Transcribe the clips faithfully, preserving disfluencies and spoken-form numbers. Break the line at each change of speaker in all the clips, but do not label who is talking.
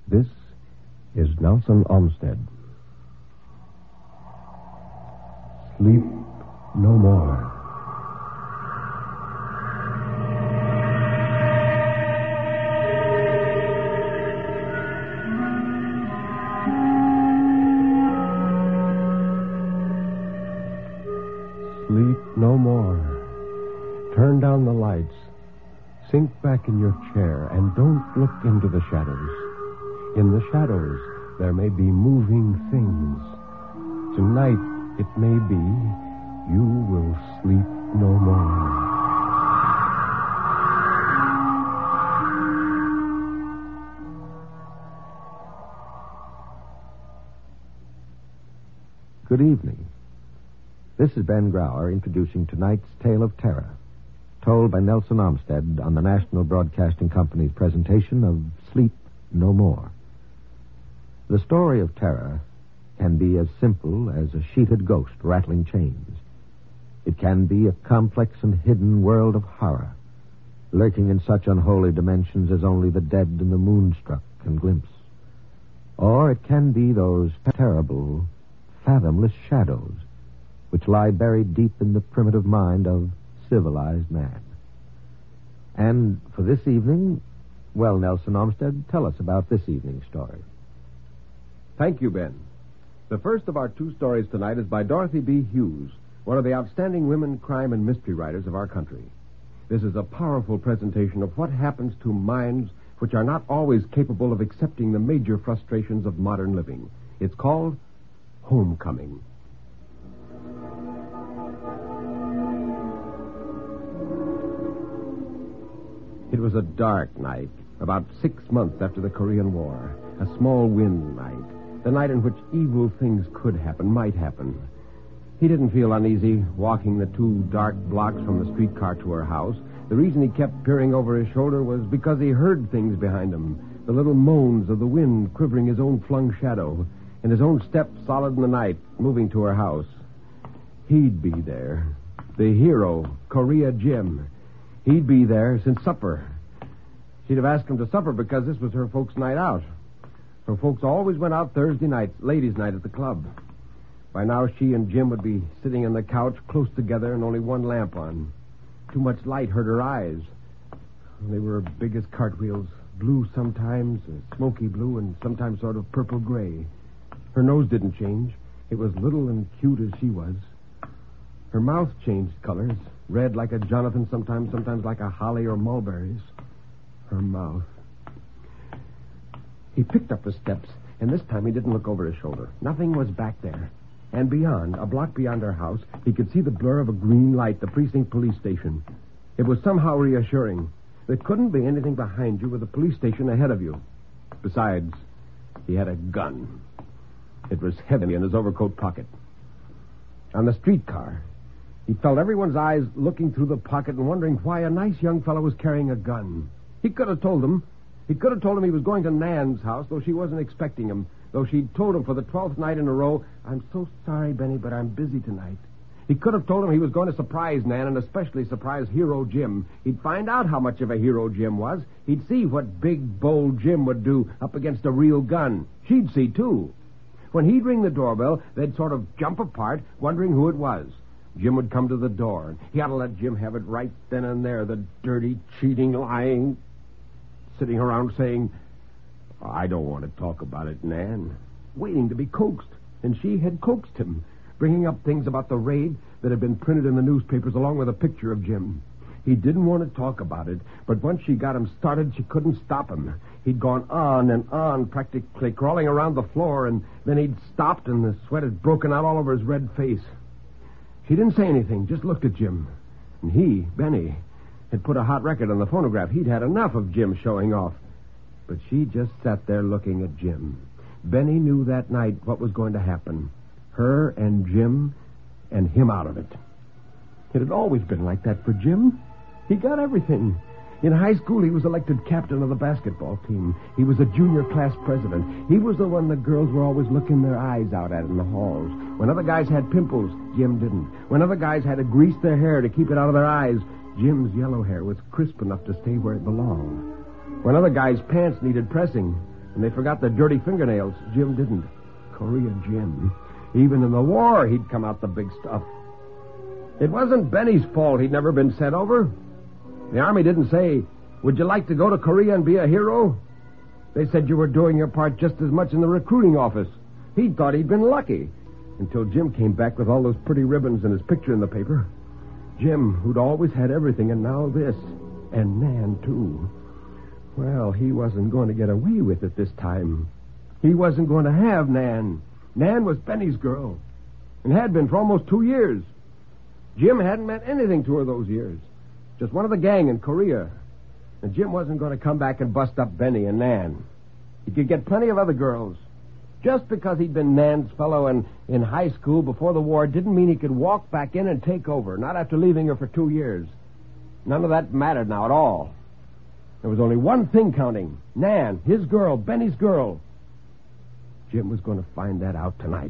This is Nelson Olmsted. Sleep no more. Sleep no more. Turn down the lights. Sink back in your chair and don't look into the shadows. In the shadows, there may be moving things. Tonight, it may be you will sleep no more.
Good evening. This is Ben Grauer introducing tonight's Tale of Terror, told by Nelson Olmsted on the National Broadcasting Company's presentation of Sleep No More. The story of terror can be as simple as a sheeted ghost rattling chains. It can be a complex and hidden world of horror, lurking in such unholy dimensions as only the dead and the moonstruck can glimpse. Or it can be those terrible, fathomless shadows which lie buried deep in the primitive mind of civilized man. And for this evening, well, Nelson Olmsted, tell us about this evening's story.
Thank you, Ben. The first of our two stories tonight is by Dorothy B. Hughes, one of the outstanding women crime and mystery writers of our country. This is a powerful presentation of what happens to minds which are not always capable of accepting the major frustrations of modern living. It's called Homecoming. It was a dark night, about six months after the Korean War. A small wind night. The night in which evil things could happen, might happen. He didn't feel uneasy walking the two dark blocks from the streetcar to her house. The reason he kept peering over his shoulder was because he heard things behind him. The little moans of the wind quivering his own flung shadow, and his own step solid in the night, moving to her house. He'd be there. The hero, Korea Jim. He'd be there since supper. She'd have asked him to supper because this was her folks' night out. Her folks always went out Thursday nights, ladies' night at the club. By now, she and Jim would be sitting on the couch close together and only one lamp on. Too much light hurt her eyes. They were big as cartwheels, blue sometimes, smoky blue, and sometimes sort of purple gray. Her nose didn't change. It was little and cute as she was. Her mouth changed colors, red like a Jonathan sometimes, sometimes like a holly or mulberries. Her mouth. He picked up the steps, and this time he didn't look over his shoulder. Nothing was back there. And beyond, a block beyond her house, he could see the blur of a green light, the precinct police station. It was somehow reassuring. There couldn't be anything behind you with a police station ahead of you. Besides, he had a gun. It was heavy in his overcoat pocket. On the streetcar, he felt everyone's eyes looking through the pocket and wondering why a nice young fellow was carrying a gun. He could have told them. He could have told him he was going to Nan's house, though she wasn't expecting him. Though she'd told him for the twelfth night in a row, "I'm so sorry, Benny, but I'm busy tonight." He could have told him he was going to surprise Nan, and especially surprise Hero Jim. He'd find out how much of a hero Jim was. He'd see what big, bold Jim would do up against a real gun. She'd see, too. When he'd ring the doorbell, they'd sort of jump apart, wondering who it was. Jim would come to the door, and he ought to let Jim have it right then and there, the dirty, cheating, lying, sitting around saying, "I don't want to talk about it, Nan," waiting to be coaxed. And she had coaxed him, bringing up things about the raid that had been printed in the newspapers along with a picture of Jim. He didn't want to talk about it, but once she got him started, she couldn't stop him. He'd gone on and on, practically crawling around the floor, and then he'd stopped, and the sweat had broken out all over his red face. She didn't say anything, just looked at Jim. And he, Benny, had put a hot record on the phonograph. He'd had enough of Jim showing off. But she just sat there looking at Jim. Benny knew that night what was going to happen. Her and Jim and him out of it. It had always been like that for Jim. He got everything. In high school, he was elected captain of the basketball team. He was a junior class president. He was the one the girls were always looking their eyes out at in the halls. When other guys had pimples, Jim didn't. When other guys had to grease their hair to keep it out of their eyes, Jim's yellow hair was crisp enough to stay where it belonged. When other guys' pants needed pressing, And they forgot their dirty fingernails. Jim didn't. Korea Jim. Even in the war, he'd come out the big stuff. It wasn't Benny's fault he'd never been sent over. The Army didn't say, would you like to go to Korea and be a hero? They said you were doing your part just as much in the recruiting office. He thought he'd been lucky. Until Jim came back with all those pretty ribbons and his picture in the paper. Jim, who'd always had everything, and now this. And Nan, too. Well, he wasn't going to get away with it this time. He wasn't going to have Nan. Nan was Benny's girl. And had been for almost two years. Jim hadn't meant anything to her those years. Just one of the gang in Korea. And Jim wasn't going to come back and bust up Benny and Nan. He could get plenty of other girls. Just because he'd been Nan's fellow in, in high school before the war didn't mean he could walk back in and take over, not after leaving her for two years. None of that mattered now at all. There was only one thing counting. Nan, his girl, Benny's girl. Jim was going to find that out tonight.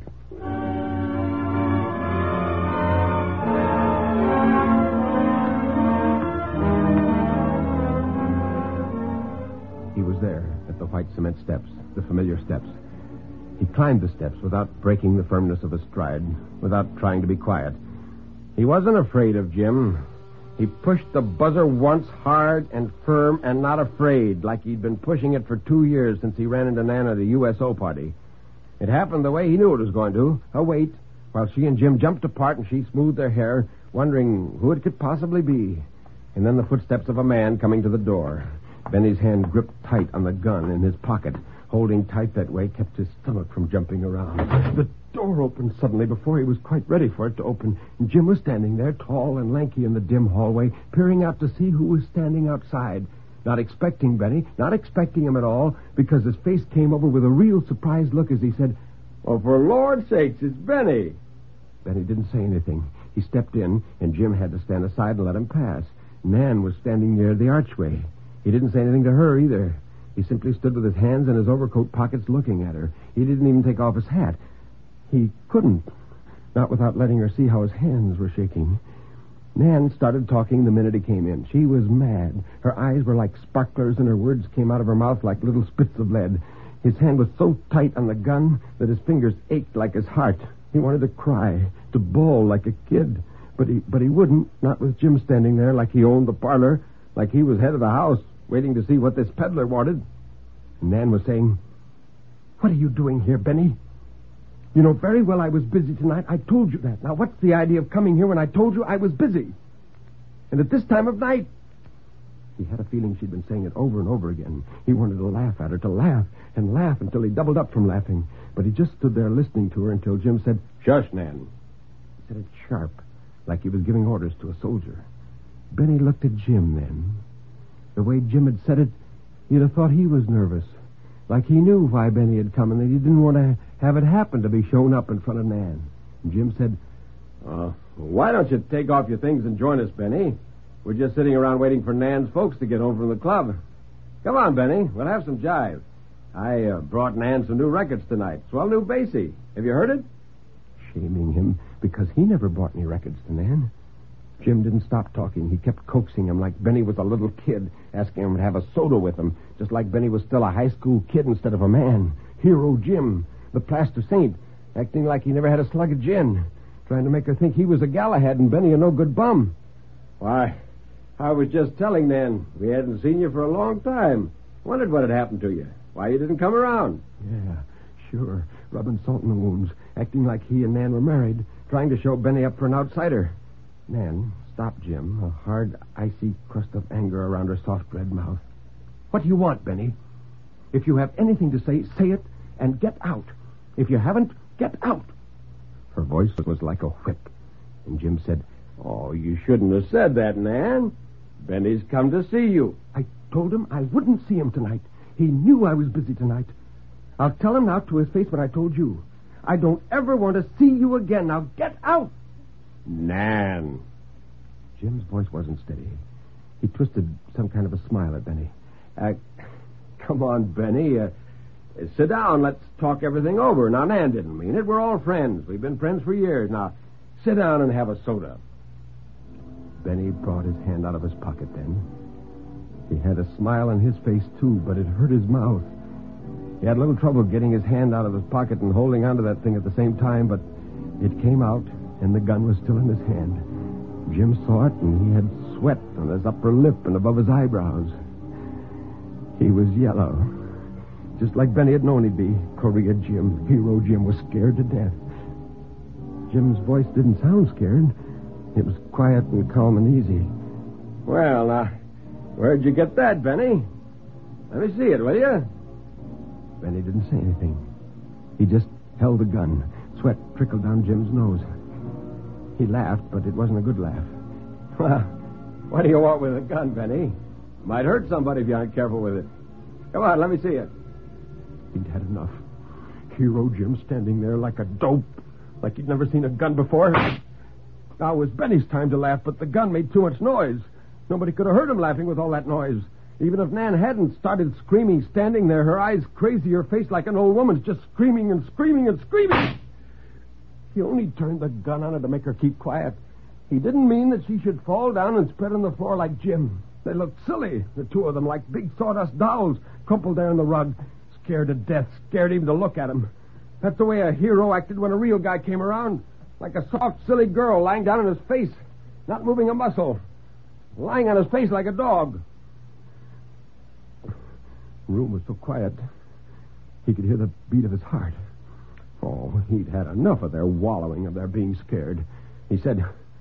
He was there at the white cement steps, the familiar steps. He climbed the steps without breaking the firmness of his stride, without trying to be quiet. He wasn't afraid of Jim. He pushed the buzzer once hard and firm and not afraid, like he'd been pushing it for two years since he ran into Nan at the U S O party. It happened the way he knew it was going to, a wait, while she and Jim jumped apart and she smoothed their hair, wondering who it could possibly be. And then the footsteps of a man coming to the door. Benny's hand gripped tight on the gun in his pocket. Holding tight that way kept his stomach from jumping around. The door opened suddenly before he was quite ready for it to open. And Jim was standing there, tall and lanky in the dim hallway, peering out to see who was standing outside. Not expecting Benny, not expecting him at all, because his face came over with a real surprised look as he said, "Oh, for Lord's sakes, it's Benny." Benny didn't say anything. He stepped in, and Jim had to stand aside and let him pass. Nan was standing near the archway. He didn't say anything to her either. He simply stood with his hands in his overcoat pockets looking at her. He didn't even take off his hat. He couldn't, not without letting her see how his hands were shaking. Nan started talking the minute he came in. She was mad. Her eyes were like sparklers, and her words came out of her mouth like little spits of lead. His hand was so tight on the gun that his fingers ached like his heart. He wanted to cry, to bawl like a kid. But he, but he wouldn't, not with Jim standing there like he owned the parlor, like he was head of the house, waiting to see what this peddler wanted. And Nan was saying, "What are you doing here, Benny? You know very well I was busy tonight. I told you that. Now, what's the idea of coming here when I told you I was busy? And at this time of night?" He had a feeling she'd been saying it over and over again. He wanted to laugh at her, to laugh and laugh until he doubled up from laughing. But he just stood there listening to her until Jim said, "Shush, Nan." He said it sharp, like he was giving orders to a soldier. Benny looked at Jim then. The way Jim had said it, you'd have thought he was nervous. Like he knew why Benny had come and that he didn't want to have it happen to be shown up in front of Nan. And Jim said, uh, why don't you take off your things and join us, Benny? We're just sitting around waiting for Nan's folks to get home from the club. Come on, Benny. We'll have some jive. I uh, brought Nan some new records tonight. Swell new Basie. Have you heard it? Shaming him because he never brought any records to Nan. Jim didn't stop talking. He kept coaxing him like Benny was a little kid, asking him to have a soda with him, just like Benny was still a high school kid instead of a man. Hero Jim, the plaster saint, acting like he never had a slug of gin, trying to make her think he was a Galahad and Benny a no-good bum. Why, I was just telling Nan we hadn't seen you for a long time. Wondered what had happened to you. Why you didn't come around. Yeah, sure. Rubbing salt in the wounds, acting like he and Nan were married, trying to show Benny up for an outsider. Nan stopped Jim, a hard, icy crust of anger around her soft red mouth. What do you want, Benny? If you have anything to say, say it and get out. If you haven't, get out. Her voice was like a whip. And Jim said, oh, you shouldn't have said that, Nan. Benny's come to see you. I told him I wouldn't see him tonight. He knew I was busy tonight. I'll tell him now to his face what I told you. I don't ever want to see you again. Now get out. Nan. Jim's voice wasn't steady. He twisted some kind of a smile at Benny. Uh, come on, Benny. Uh, sit down. Let's talk everything over. Now, Nan didn't mean it. We're all friends. We've been friends for years. Now, sit down and have a soda. Benny brought his hand out of his pocket then. He had a smile on his face, too, but it hurt his mouth. He had a little trouble getting his hand out of his pocket and holding onto that thing at the same time, but it came out, and the gun was still in his hand. Jim saw it, and he had sweat on his upper lip and above his eyebrows. He was yellow, just like Benny had known he'd be. Korea Jim, Hero Jim, was scared to death. Jim's voice didn't sound scared. It was quiet and calm and easy. Well, uh, where'd you get that, Benny? Let me see it, will you? Benny didn't say anything. He just held the gun. Sweat trickled down Jim's nose. He laughed, but it wasn't a good laugh. Well, what do you want with a gun, Benny? Might hurt somebody if you aren't careful with it. Come on, let me see it. He'd had enough. Hero Jim standing there like a dope, like he'd never seen a gun before. Now it was Benny's time to laugh, but the gun made too much noise. Nobody could have heard him laughing with all that noise. Even if Nan hadn't started screaming, standing there, her eyes crazy, her face like an old woman's, just screaming and screaming and screaming. He only turned the gun on her to make her keep quiet. He didn't mean that she should fall down and spread on the floor like Jim. They looked silly, the two of them, like big sawdust dolls, crumpled there on the rug, scared to death, scared even to look at him. That's the way a hero acted when a real guy came around, like a soft, silly girl lying down on his face, not moving a muscle, lying on his face like a dog. The room was so quiet, he could hear the beat of his heart. Oh, he'd had enough of their wallowing, of their being scared. He said,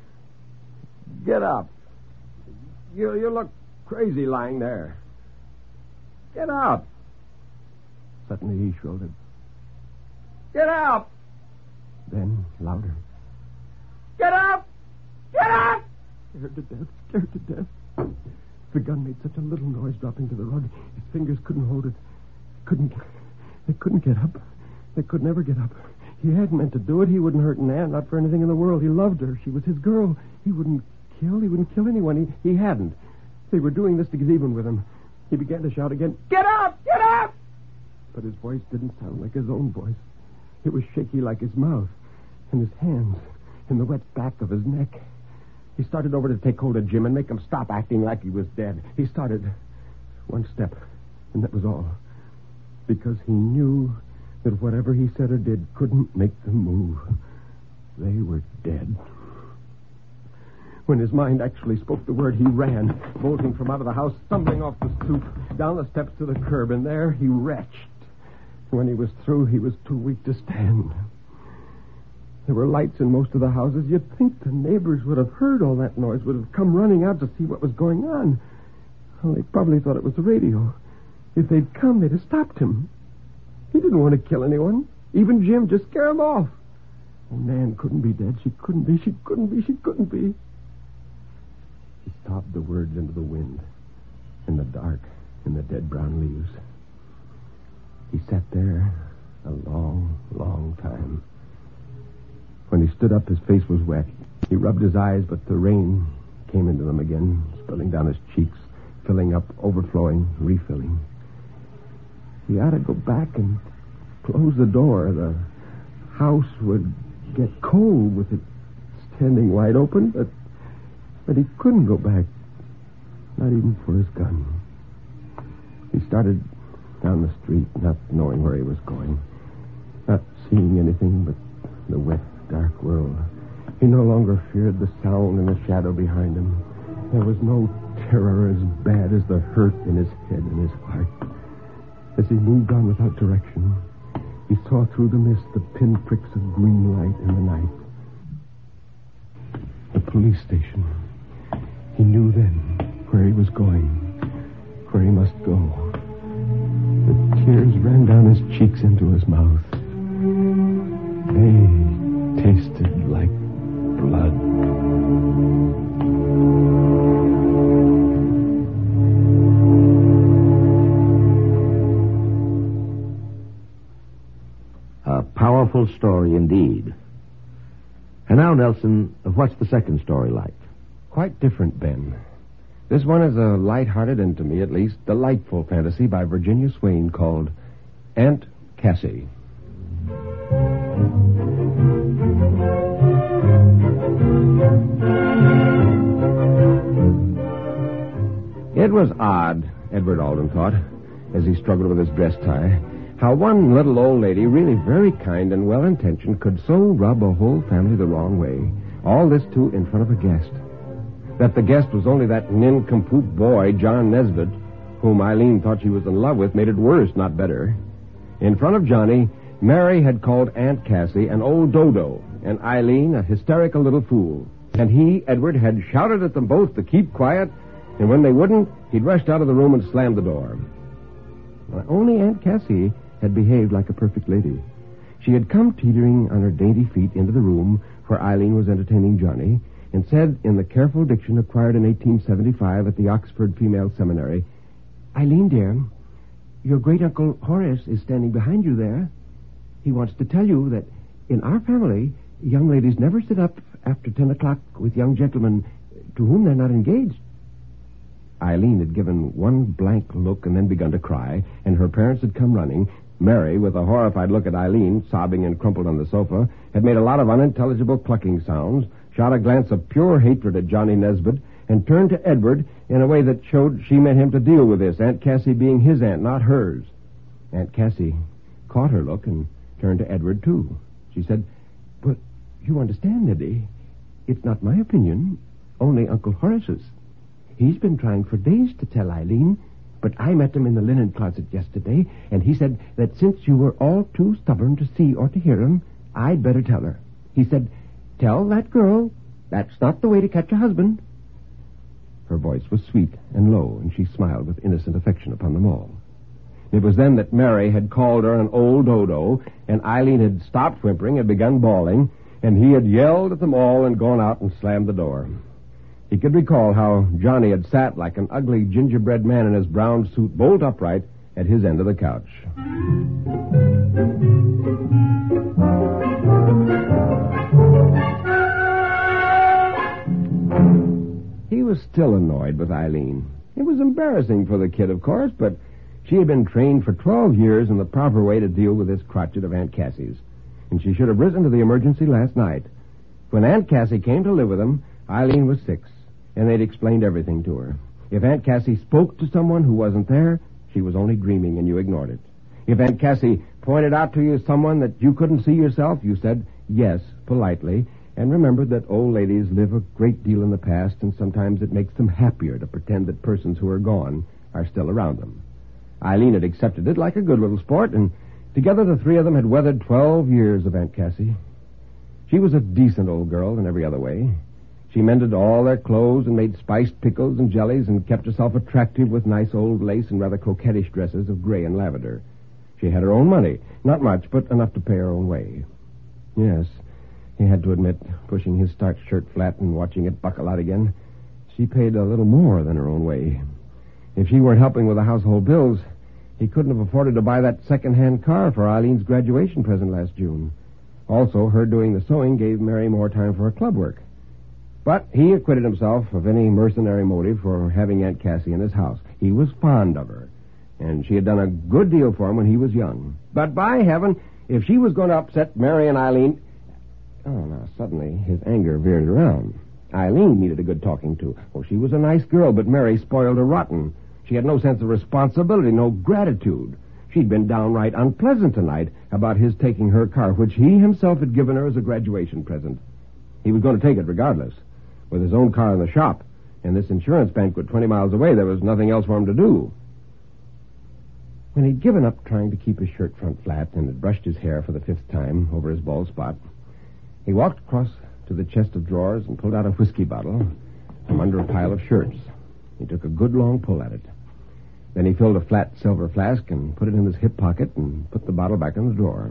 "Get up. You, you look crazy lying there. Get up." Suddenly he shrilled, "Get up!" Then, louder, "Get up! Get up!" Scared to death, scared to death. The gun made such a little noise dropping to the rug. His fingers couldn't hold it. Couldn't. They couldn't get up. They could never get up. He hadn't meant to do it. He wouldn't hurt Nan, not for anything in the world. He loved her. She was his girl. He wouldn't kill. He wouldn't kill anyone. He, he hadn't. They were doing this to get even with him. He began to shout again, "Get up! Get up!" But his voice didn't sound like his own voice. It was shaky like his mouth, and his hands, and the wet back of his neck. He started over to take hold of Jim and make him stop acting like he was dead. He started one step, and that was all. Because he knew that whatever he said or did couldn't make them move. They were dead. When his mind actually spoke the word, he ran, bolting from out of the house, stumbling off the stoop, down the steps to the curb, and there he retched. When he was through, he was too weak to stand. There were lights in most of the houses. You'd think the neighbors would have heard all that noise, would have come running out to see what was going on. Well, they probably thought it was the radio. If they'd come, they'd have stopped him. He didn't want to kill anyone. Even Jim, just scare him off. Oh, Nan couldn't be dead. She couldn't be. She couldn't be. She couldn't be. He sobbed the words into the wind, in the dark, in the dead brown leaves. He sat there a long, long time. When he stood up, his face was wet. He rubbed his eyes, but the rain came into them again, spilling down his cheeks, filling up, overflowing, refilling. He ought to go back and close the door. The house would get cold with it standing wide open, but, but he couldn't go back, not even for his gun. He started down the street, not knowing where he was going, not seeing anything but the wet, dark world. He no longer feared the sound and the shadow behind him. There was no terror as bad as the hurt in his head and his heart. As he moved on without direction, he saw through the mist the pinpricks of green light in the night. The police station. He knew then where he was going, where he must go. The tears ran down his cheeks into his mouth. They tasted like blood.
A powerful story indeed. And now, Nelson, what's the second story like?
Quite different, Ben. This one is a light-hearted and, to me at least, delightful fantasy by Virginia Swain called Aunt Cassie. It was odd, Edward Alden thought, as he struggled with his dress tie, How one little old lady, really very kind and well-intentioned, could so rub a whole family the wrong way. All this, too, in front of a guest. That the guest was only that nincompoop boy, John Nesbitt, whom Eileen thought she was in love with, made it worse, not better. In front of Johnny, Mary had called Aunt Cassie an old dodo, and Eileen a hysterical little fool. And he, Edward, had shouted at them both to keep quiet, and when they wouldn't, he'd rushed out of the room and slammed the door. Well, only Aunt Cassie had behaved like a perfect lady. She had come teetering on her dainty feet into the room where Eileen was entertaining Johnny, and said in the careful diction acquired in eighteen seventy-five at the Oxford Female Seminary, "Eileen, dear, your great-uncle Horace is standing behind you there. He wants to tell you that in our family, young ladies never sit up after ten o'clock with young gentlemen to whom they're not engaged." Eileen had given one blank look and then begun to cry, and her parents had come running. Mary, with a horrified look at Eileen, sobbing and crumpled on the sofa, had made a lot of unintelligible clucking sounds, shot a glance of pure hatred at Johnny Nesbitt, and turned to Edward in a way that showed she meant him to deal with this, Aunt Cassie being his aunt, not hers. Aunt Cassie caught her look and turned to Edward, too. She said, "But you understand, Eddie, it's not my opinion, only Uncle Horace's. He's been trying for days to tell Eileen, but I met him in the linen closet yesterday, and he said that since you were all too stubborn to see or to hear him, I'd better tell her. He said, 'Tell that girl that's not the way to catch a husband.'" Her voice was sweet and low, and she smiled with innocent affection upon them all. It was then that Mary had called her an old dodo, and Eileen had stopped whimpering and begun bawling, and he had yelled at them all and gone out and slammed the door. He could recall how Johnny had sat like an ugly gingerbread man in his brown suit, bolt upright, at his end of the couch. He was still annoyed with Eileen. It was embarrassing for the kid, of course, but she had been trained for twelve years in the proper way to deal with this crotchet of Aunt Cassie's, and she should have risen to the emergency last night. When Aunt Cassie came to live with them, Eileen was six, and they'd explained everything to her. If Aunt Cassie spoke to someone who wasn't there, she was only dreaming, and you ignored it. If Aunt Cassie pointed out to you someone that you couldn't see yourself, you said yes, politely, and remembered that old ladies live a great deal in the past, and sometimes it makes them happier to pretend that persons who are gone are still around them. Eileen had accepted it like a good little sport, and together the three of them had weathered twelve years of Aunt Cassie. She was a decent old girl in every other way. She mended all their clothes and made spiced pickles and jellies and kept herself attractive with nice old lace and rather coquettish dresses of gray and lavender. She had her own money, not much, but enough to pay her own way. Yes, he had to admit, pushing his starched shirt flat and watching it buckle out again, she paid a little more than her own way. If she weren't helping with the household bills, he couldn't have afforded to buy that second-hand car for Eileen's graduation present last June. Also, her doing the sewing gave Mary more time for her club work. But he acquitted himself of any mercenary motive for having Aunt Cassie in his house. He was fond of her, and she had done a good deal for him when he was young. But by heaven, if she was going to upset Mary and Eileen... Oh, now, suddenly, his anger veered around. Eileen needed a good talking to. Oh, she was a nice girl, but Mary spoiled her rotten. She had no sense of responsibility, no gratitude. She'd been downright unpleasant tonight about his taking her car, which he himself had given her as a graduation present. He was going to take it regardless. With his own car in the shop and this insurance banquet twenty miles away, there was nothing else for him to do. When he'd given up trying to keep his shirt front flat and had brushed his hair for the fifth time over his bald spot, he walked across to the chest of drawers and pulled out a whiskey bottle from under a pile of shirts. He took a good long pull at it. Then he filled a flat silver flask and put it in his hip pocket and put the bottle back in the drawer.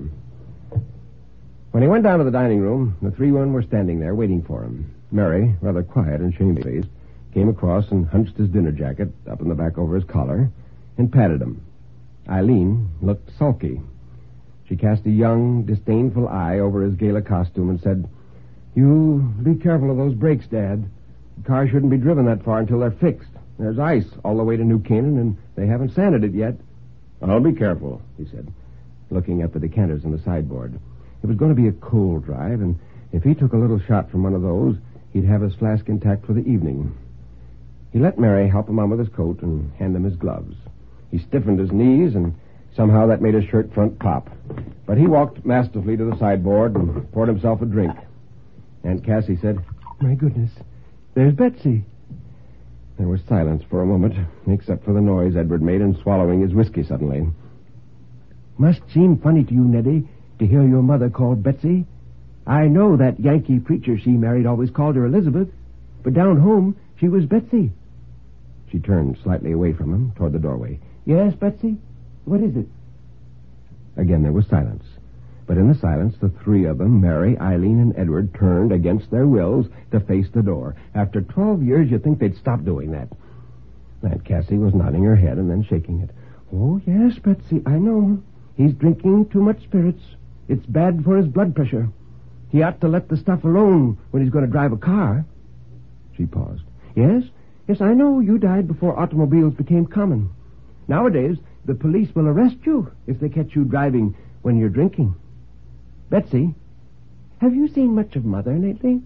When he went down to the dining room, the three men were standing there waiting for him. Mary, rather quiet and shamefaced, came across and hunched his dinner jacket up in the back over his collar and patted him. Eileen looked sulky. She cast a young, disdainful eye over his gala costume and said, "You be careful of those brakes, Dad. The car shouldn't be driven that far until they're fixed. There's ice all the way to New Canaan, and they haven't sanded it yet." "I'll be careful," he said, looking at the decanters in the sideboard. It was going to be a cold drive, and if he took a little shot from one of those, he'd have his flask intact for the evening. He let Mary help him on with his coat and hand him his gloves. He stiffened his knees and Somehow that made his shirt front pop. But he walked masterfully to the sideboard and poured himself a drink. Aunt Cassie said,
My goodness, there's Betsy.
There was silence for a moment, except for the noise Edward made in swallowing his whiskey suddenly.
Must seem funny to you, Neddy, to hear your mother called Betsy. I know that Yankee preacher she married always called her Elizabeth, but down home she was Betsy.
She turned slightly away from him, toward the doorway.
Yes, Betsy? What is it?
Again there was silence. But in the silence, the three of them, Mary, Eileen, and Edward, turned against their wills to face the door. After twelve years, you'd think they'd stop doing that. Aunt Cassie was nodding her head and then shaking it.
Oh, yes, Betsy, I know. He's drinking too much spirits. It's bad for his blood pressure. He ought to let the stuff alone when he's going to drive a car.
She paused.
Yes, yes, I know you died before automobiles became common. Nowadays, the police will arrest you if they catch you driving when you're drinking. Betsy, have you seen much of Mother lately?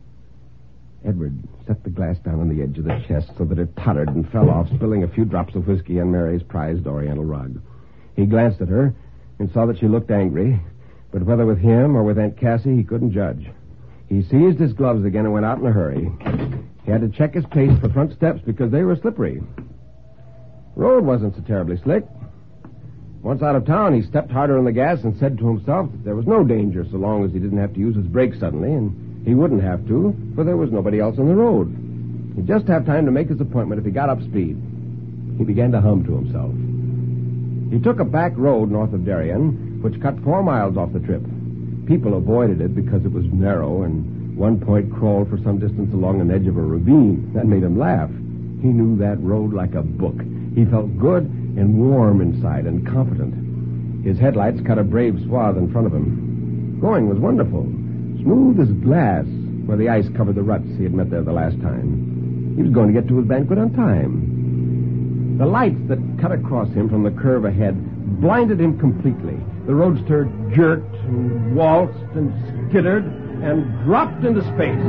Edward set the glass down on the edge of the chest so that it tottered and fell off, spilling a few drops of whiskey on Mary's prized oriental rug. He glanced at her and saw that she looked angry, but whether with him or with Aunt Cassie, he couldn't judge. He seized his gloves again and went out in a hurry. He had to check his pace for front steps because they were slippery. Road wasn't so terribly slick. Once out of town, he stepped harder on the gas and said to himself that there was no danger so long as he didn't have to use his brakes suddenly, and he wouldn't have to, for there was nobody else on the road. He'd just have time to make his appointment if he got up speed. He began to hum to himself. He took a back road north of Darien, which cut four miles off the trip. People avoided it because it was narrow, and one point crawled for some distance along an edge of a ravine. That made him laugh. He knew that road like a book. He felt good and warm inside and confident. His headlights cut a brave swath in front of him. Going was wonderful. Smooth as glass where the ice covered the ruts he had met there the last time. He was going to get to his banquet on time. The lights that cut across him from the curve ahead blinded him completely. The roadster jerked and waltzed and skittered and dropped into space.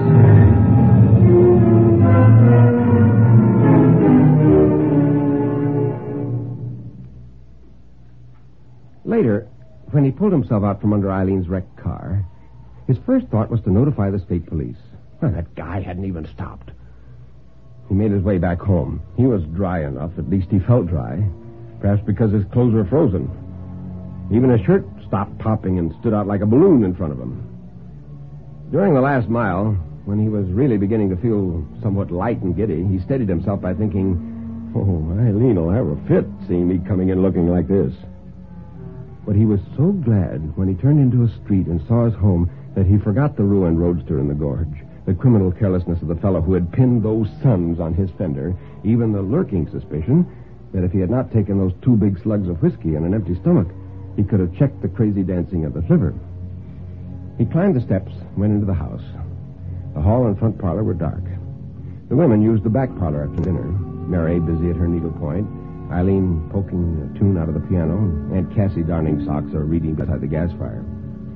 Later, when he pulled himself out from under Eileen's wrecked car, his first thought was to notify the state police. Well, that guy hadn't even stopped. He made his way back home. He was dry enough, at least he felt dry, perhaps because his clothes were frozen. Even his shirt stopped popping and stood out like a balloon in front of him. During the last mile, when he was really beginning to feel somewhat light and giddy, he steadied himself by thinking, oh, Eileen will have a fit seeing me coming in looking like this. But he was so glad when he turned into a street and saw his home that he forgot the ruined roadster in the gorge, the criminal carelessness of the fellow who had pinned those suns on his fender, even the lurking suspicion that if he had not taken those two big slugs of whiskey and an empty stomach, he could have checked the crazy dancing of the flivver. He climbed the steps and went into the house. The hall and front parlor were dark. The women used the back parlor after dinner, Mary busy at her needlepoint, Eileen poking a tune out of the piano, and Aunt Cassie darning socks or reading beside the gas fire.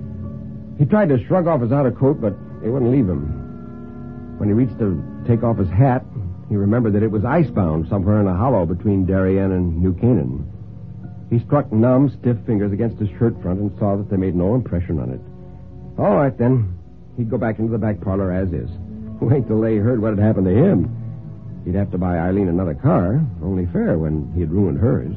He tried to shrug off his outer coat, but it wouldn't leave him. When he reached to take off his hat, he remembered that it was icebound somewhere in a hollow between Darien and New Canaan. He struck numb, stiff fingers against his shirt front and saw that they made no impression on it. All right, then. He'd go back into the back parlor as is. Wait till they heard what had happened to him. He'd have to buy Eileen another car, only fair when he had ruined hers.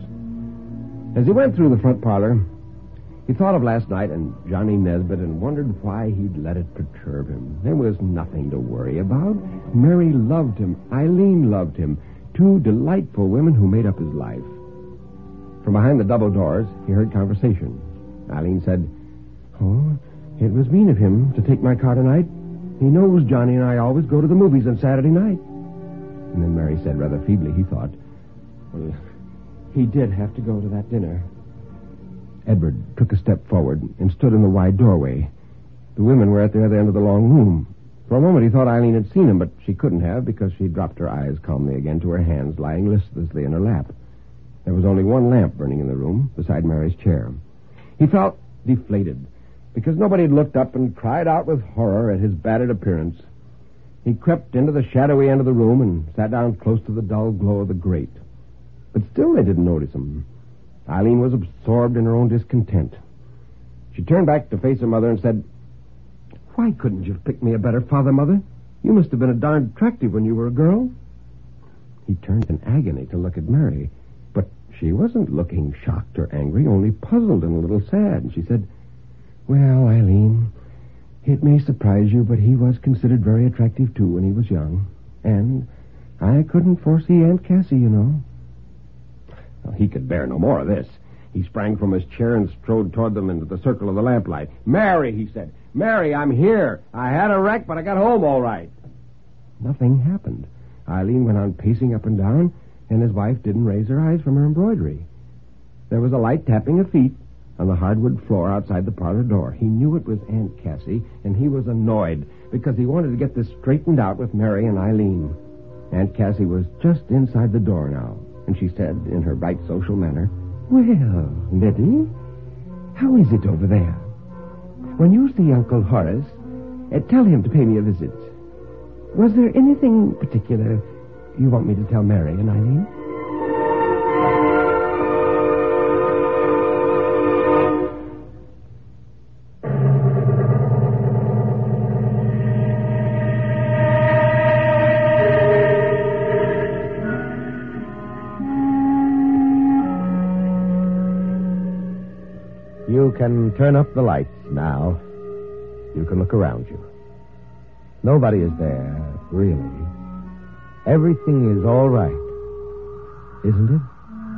As he went through the front parlor, he thought of last night and Johnny Nesbitt and wondered why he'd let it perturb him. There was nothing to worry about. Mary loved him. Eileen loved him. Two delightful women who made up his life. From behind the double doors, he heard conversation. Eileen said, oh, it was mean of him to take my car tonight. He knows Johnny and I always go to the movies on Saturday night. And then Mary said rather feebly, he thought, well, he did have to go to that dinner. Edward took a step forward and stood in the wide doorway. The women were at the other end of the long room. For a moment he thought Eileen had seen him, but she couldn't have because she dropped her eyes calmly again to her hands lying listlessly in her lap. There was only one lamp burning in the room beside Mary's chair. He felt deflated because nobody had looked up and cried out with horror at his battered appearance. He crept into the shadowy end of the room and sat down close to the dull glow of the grate. But still they didn't notice him. Eileen was absorbed in her own discontent. She turned back to face her mother and said, "Why couldn't you have picked me a better father, Mother? You must have been a darned attractive when you were a girl." He turned in agony to look at Mary, but she wasn't looking shocked or angry, only puzzled and a little sad. And she said, "Well, Eileen, it may surprise you, but he was considered very attractive, too, when he was young. And I couldn't foresee Aunt Cassie, you know." Well, he could bear no more of this. He sprang from his chair and strode toward them into the circle of the lamplight. "Mary," he said. "Mary, I'm here. I had a wreck, but I got home all right." Nothing happened. Eileen went on pacing up and down, and his wife didn't raise her eyes from her embroidery. There was a light tapping of feet on the hardwood floor outside the parlor door. He knew it was Aunt Cassie, and he was annoyed because he wanted to get this straightened out with Mary and Eileen. Aunt Cassie was just inside the door now, and she said in her bright social manner, "Well, Nettie, how is it over there? When you see Uncle Horace, uh, tell him to pay me a visit. Was there anything particular you want me to tell Mary and Eileen?"
You can turn up the lights now. You can look around you. Nobody is there, really. Everything is all right, isn't it?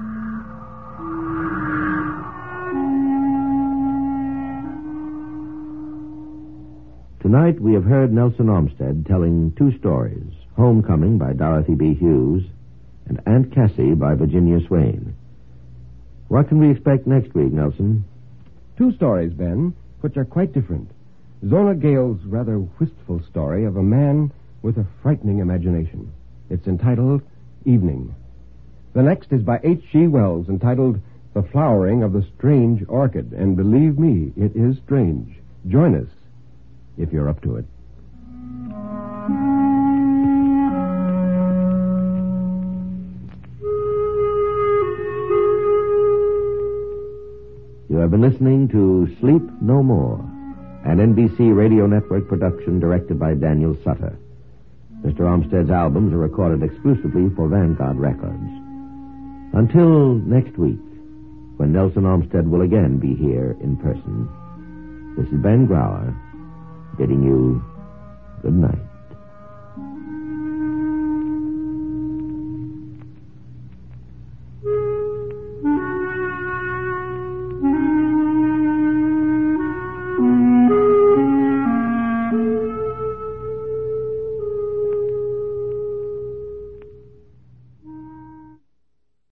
Tonight we have heard Nelson Olmsted telling two stories, Homecoming by Dorothy B. Hughes and Aunt Cassie by Virginia Swain. What can we expect next week, Nelson?
Two stories, Ben, which are quite different. Zona Gale's rather wistful story of a man with a frightening imagination. It's entitled Evening. The next is by H G Wells, entitled The Flowering of the Strange Orchid. And believe me, it is strange. Join us, if you're up to it.
You have been listening to Sleep No More, an N B C Radio Network production directed by Daniel Sutter. Mister Olmsted's albums are recorded exclusively for Vanguard Records. Until next week, when Nelson Olmsted will again be here in person, this is Ben Grauer bidding you good night.